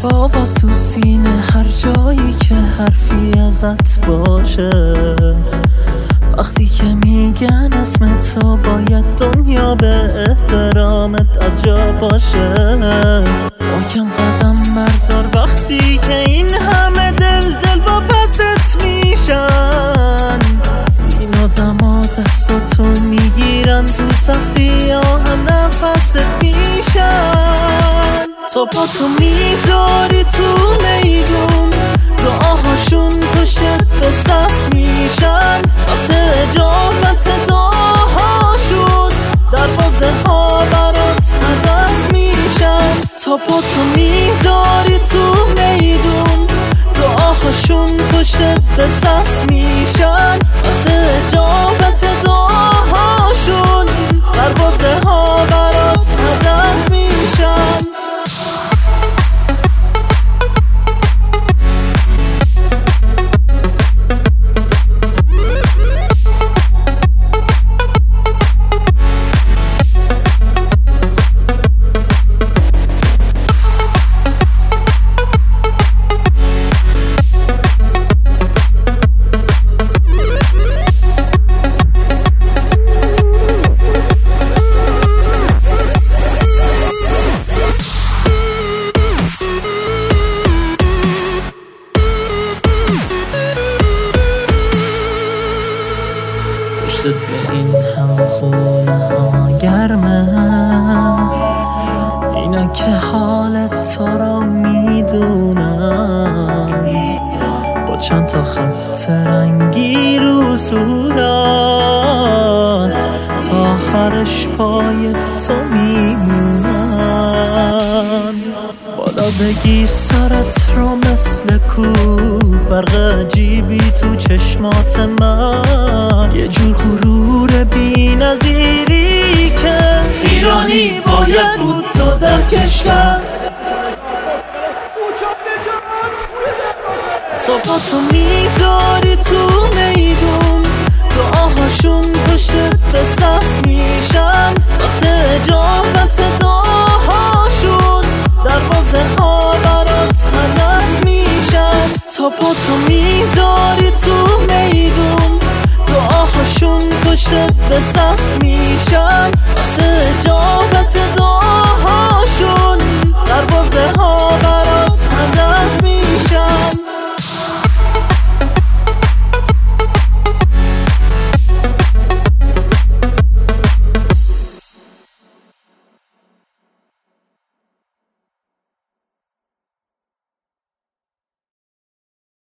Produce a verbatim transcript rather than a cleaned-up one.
بابا تو سینه هر جایی که حرفی ازت باشه، وقتی که میگن اسم تو باید دنیا به احترامت از جا باشه. باکم قدم بردار وقتی که این همه دل دل با پست میشن، این آدما دستاتو میگیرن تو سختی یا هم نفست میشن. تو با تو میذاری تو میدون، دعاهاشون پشت به صف میشن، وقت اجابت دعاهاشون دروازه ها برات هدف میشن. تا با تو میذاری تو میدون، دعاهاشون پشت به صف میشن، وقت اجابت دعاهاشون دروازه ها برات هدف میشن. به این هم خونه ها گرمه، اینا که حالت تو رو میدونن، با چند تا خط رنگی رو صورت تا آخرش پای تو میمونن. بالا بگیر سرت رو مثل کوه، برق عجیبی تو چشمات من، یه جور غرور بی نظیری که ایرانی باید بود تو درکش کرد. تو با تو میذاری تو میدون، دعاهاشون پشت به صف میشن، وقت اجابت دعاهاشون دروازه ها برات هدف میشن. تا با تو میذاری تو میدون، دعاهاشون پشت به صف میشن، وقت